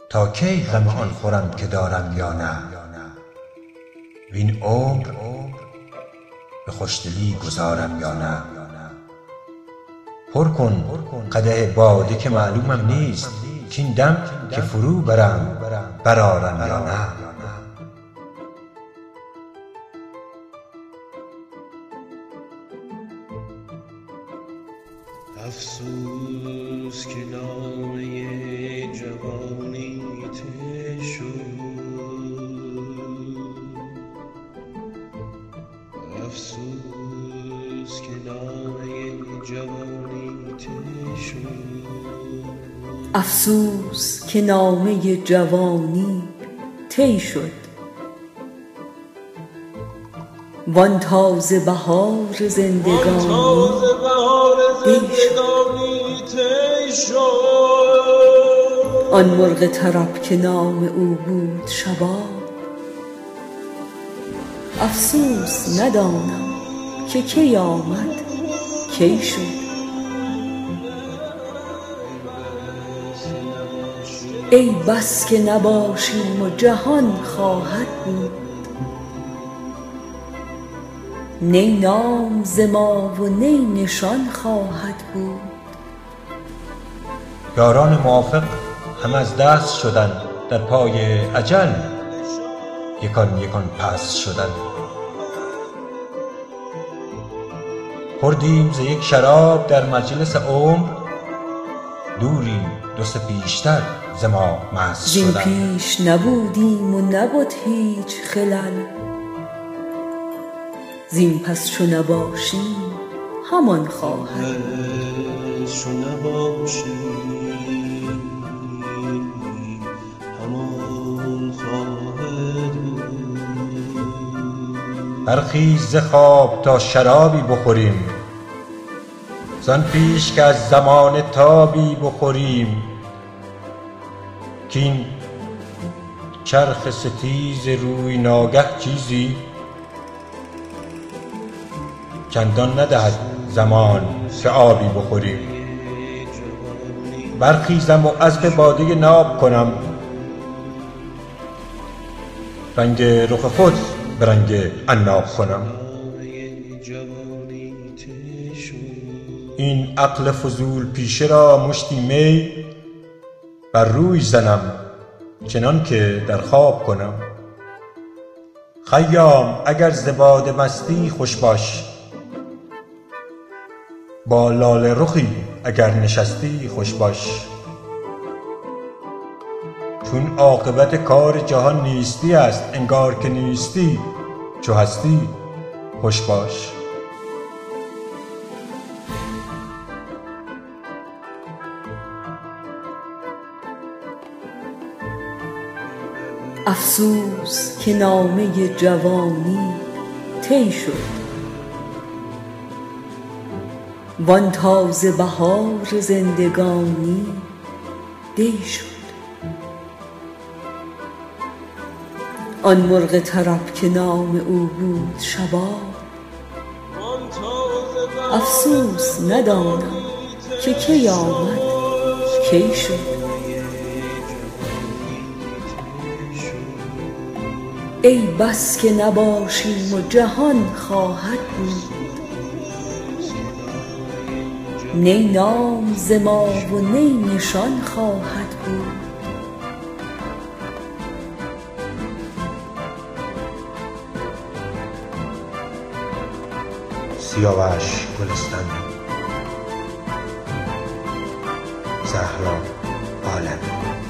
تا کی غم آن خورم که دارم یا نه؟ وین عمر به خوشدلی گذارم یا نه؟ پر کن قدح باده که معلومم نیست کاین دم که فرو برم برآرم یا نه؟ افسوس که نامه جوانی ته شد، افسوس که نامه جوانی ته شد، افسوس که نامه جوانی طی شد، وان تازه بهار زندگانی طی شد. آن مرغ طرب که نام او بود شباب، افسوس ندانم که کی آمد کی شد. ای بس که نباشیم و جهان خواهد بود، نی نام ز ما و نی نشان خواهد بود. یاران موافق هم از دست شدند، در پای اجل یکان یکان پست شدند. خوردیم ز یک شراب در مجلس عمر، دوریم دو سه پیشتر ز ما مست زین شدند. پیش نبودیم و نبد هیچ خلل، زین پس چو نباشیم همان خواهد. چو نباشیم همان خواهد بود. برخیز ز خواب تا شرابی بخوریم، زان پیش که از زمانه تابی بخوریم. کاین چرخ ستیز روی ناگه چیزی، چندان ندهد زمان که آبی بخوریم. برخیزم و عزم باده ناب کنم، رنگ رخ خود به رنگ عناب کنم. این عقل فضول پیشه را مشتی می بر روی زنم، چنان که در خواب کنم. خیام اگر ز باده مستی خوش باش، با لاله رخی اگر نشستی خوش باش. چون عاقبت کار جهان نیستی است، انگار که نیستی چو هستی خوش باش. افسوس که نامه جوانی طی شد، وان تازه بهار زندگانی دی شد. آن مرغ طرب که نام او بود شباب، افسوس ندانم که کی آمد کی شد. ای بس که نباشیم و جهان خواهد بود، نی نام ز ما و نی نشان خواهد بود. سیاوش گلستان، زهرا عالم.